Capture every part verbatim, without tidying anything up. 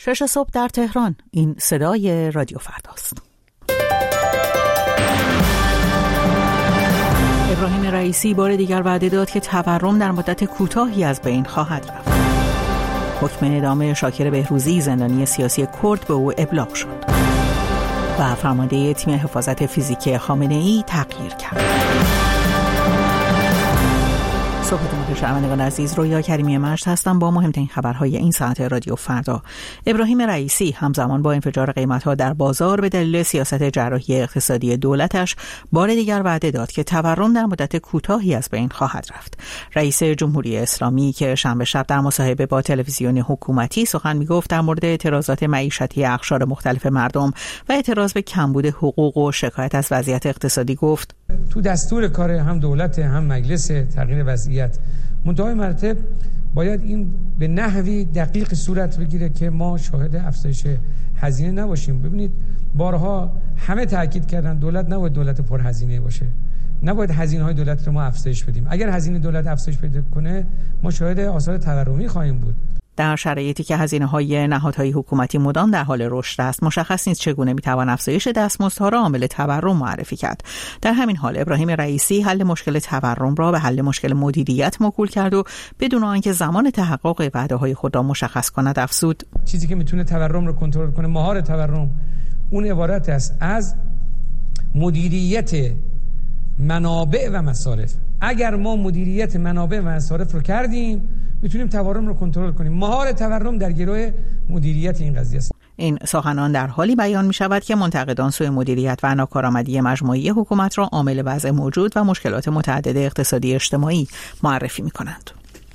شش صبح در تهران. این صدای رادیو فرداست. ابراهیم رئیسی بار دیگر وعده داد که تورم در مدت کوتاهی از بین خواهد رفت. حکم اعدام شاکر بهروزی زندانی سیاسی کرد به او ابلاغ شد و فرمانده تیم حفاظت فیزیکی خامنه‌ای تغییر کرد. صحبتون شنوندگان عزیز، رویا کریمی مجد هستم با مهمترین خبرهای این ساعت رادیو فردا. ابراهیم رئیسی همزمان با انفجار قیمت‌ها در بازار به دلیل سیاست جراحی اقتصادی دولتش بار دیگر وعده داد که تورم در مدت کوتاهی از بین خواهد رفت. رئیس جمهوری اسلامی که شنبه شب در مصاحبه با تلویزیون حکومتی سخن می‌گفت در مورد اعتراضات معیشتی اقشار مختلف مردم و اعتراض به کمبود حقوق و شکایت از وضعیت اقتصادی گفت: تو دستور کار هم دولت هم مجلس تغییر وضعیت منتهای مراتب باید این به نحوی دقیق صورت بگیره که ما شاهد افزایش هزینه نباشیم. ببینید بارها همه تاکید کردن دولت نباید دولت پر هزینه باشه، نباید هزینه های دولت رو ما افزایش بدیم. اگر هزینه دولت افزایش پیدا کنه ما شاهد آثار تورمی خواهیم بود. در شرایطی که هزینه‌های نهادهای حکومتی مدام در حال رشد است، مشخص نیست چگونه می‌توان افزایش دستمزدها را عامل تورم معرفی کرد. در همین حال ابراهیم رئیسی حل مشکل تورم را به حل مشکل مدیریت موکول کرد و بدون آنکه زمان تحقق وعده‌های خود را مشخص کند افزود: چیزی که میتونه تورم را کنترل کنه، مهار تورم، اون عبارت است از مدیریت منابع و مصارف. اگر ما مدیریت منابع و مصارف رو کردیم میتونیم تورم رو کنترل کنیم. مهار تورم در گروه مدیریت این قضیه است. این سخنان در حالی بیان می شود که منتقدان سوء مدیریت و ناکارآمدی مجموعی حکومت را عامل وضع موجود و مشکلات متعدد اقتصادی اجتماعی معرفی می کنند.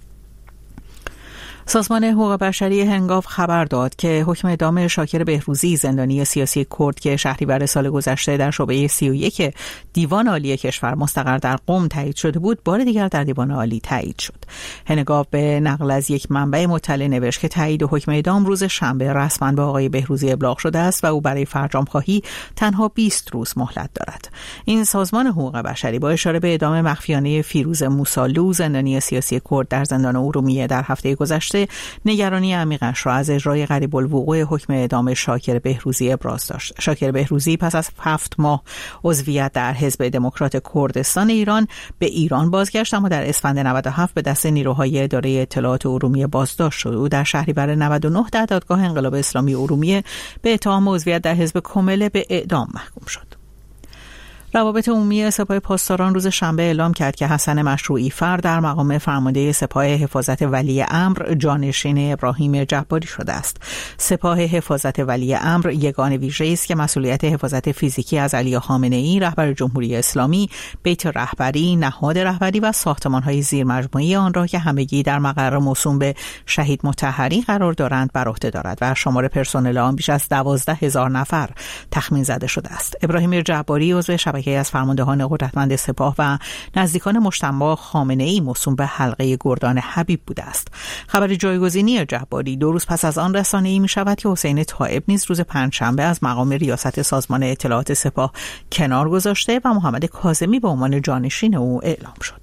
سازمان حقوق بشری هنگاو خبر داد که حکم اعدام شاکر بهروزی زندانی سیاسی کرد که شهریور سال گذشته در شعبه سی و یک دیوان عالی کشور مستقر در قم تایید شده بود، بار دیگر در دیوان عالی تایید شد. هنگاو به نقل از یک منبع مطلع نوشت که تایید حکم اعدام روز شنبه رسما به آقای بهروزی ابلاغ شده است و او برای فرجام خواهی تنها بیست روز مهلت دارد. این سازمان حقوق بشری با اشاره به اعدام مخفیانه فیروز موسالو زندانی سیاسی کرد در زندان ارومیه در هفته گذشته نگرانی عمیقش را از اجرای قریب الوقوع حکم اعدام شاکر بهروزی ابراز داشت. شاکر بهروزی پس از هفت ماه عضویت در حزب دموکرات کردستان ایران به ایران بازگشت، اما در اسفند نود و هفت به دست نیروهای اداره اطلاعات ارومیه بازداشت شد. او در شهریور نود و نه در دادگاه انقلاب اسلامی ارومیه به اتهام عضویت در حزب کمله به اعدام محکوم شد. روابط عمومی سپاه پاسداران روز شنبه اعلام کرد که حسن مشروعی فر در مقام فرمانده سپاه حفاظت ولی امر جانشین ابراهیم جباری شده است. سپاه حفاظت ولی امر یگان ویژه‌ای است که مسئولیت حفاظت فیزیکی از علی خامنه‌ای رهبر جمهوری اسلامی، بیت رهبری، نهاد رهبری و ساختمان‌های زیرمجموعی آن را که همگی در مقر موسوم به شهید مطهری قرار دارند بر عهده دارد و شمار پرسنل آن بیش از دوازده هزار نفر تخمین زده شده است. ابراهیم جباری عضو شبکه که از فرماندهان قدرتمند سپاه و نزدیکان مجتبی خامنه‌ای موسوم به حلقه گردان حبیب بوده است. خبر جایگزینی جباری دو روز پس از آن رسانه‌ای می‌شود که حسین طائب نیز روز پنجشنبه از مقام ریاست سازمان اطلاعات سپاه کنار گذاشته و محمد کاظمی به عنوان جانشین او اعلام شد.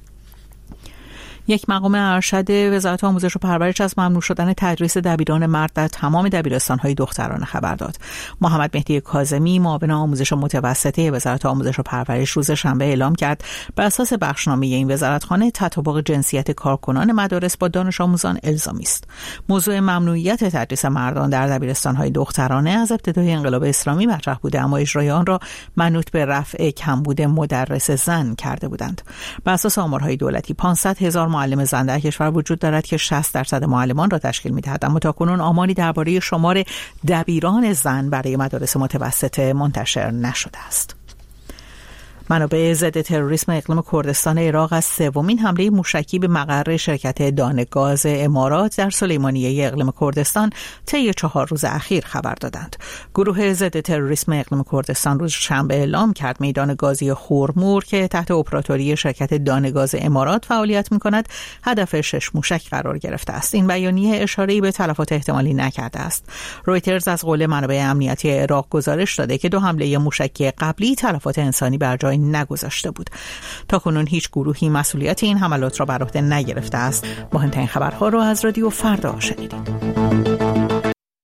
یک مقام ارشد وزارت آموزش و پرورش از ممنوع شدن تدریس دبیران مرد در تمام دبیرستان‌های دخترانه خبر داد. محمد مهدی کاظمی معاون آموزش متوسطه وزارت آموزش و پرورش روز شنبه اعلام کرد بر اساس بخشنامه این وزارتخانه تطابق جنسیت کارکنان مدارس با دانش آموزان الزامی است. موضوع ممنوعیت تدریس مردان در دبیرستان‌های دخترانه از ابتدای انقلاب اسلامی مطرح بوده، اما اجرای آن را منوط به رفع کمبود مدرس زن کرده بودند. بر اساس آمارهای دولتی پانصد هزار معلم زن در کشور وجود دارد که شصت درصد معلمان را تشکیل می‌دهد، اما تاکنون آماری درباره شمار دبیران زن برای مدارس متوسطه منتشر نشده است. منابع ضد تروریسم اقلیم کردستان عراق از سومین حمله موشکی به مقر شرکت دانگاز امارات در سلیمانیه اقلیم کردستان طی چهار روز اخیر خبر دادند. گروه ضد تروریسم اقلیم کردستان روز شنبه اعلام کرد میدان گازی خرمور که تحت اپراتوری شرکت دانگاز امارات فعالیت می‌کند هدف شش موشک قرار گرفته است. این بیانیه اشاره‌ای به تلفات احتمالی نکرده است. رویترز از قول منابع امنیتی عراق گزارش داده که دو حمله موشکی قبلی تلفات انسانی بر جای نگذاشته بود. تاکنون هیچ گروهی مسئولیت این حملات را بر عهده نگرفته است. مهمترین خبرها را از رادیو فردا شنیدید.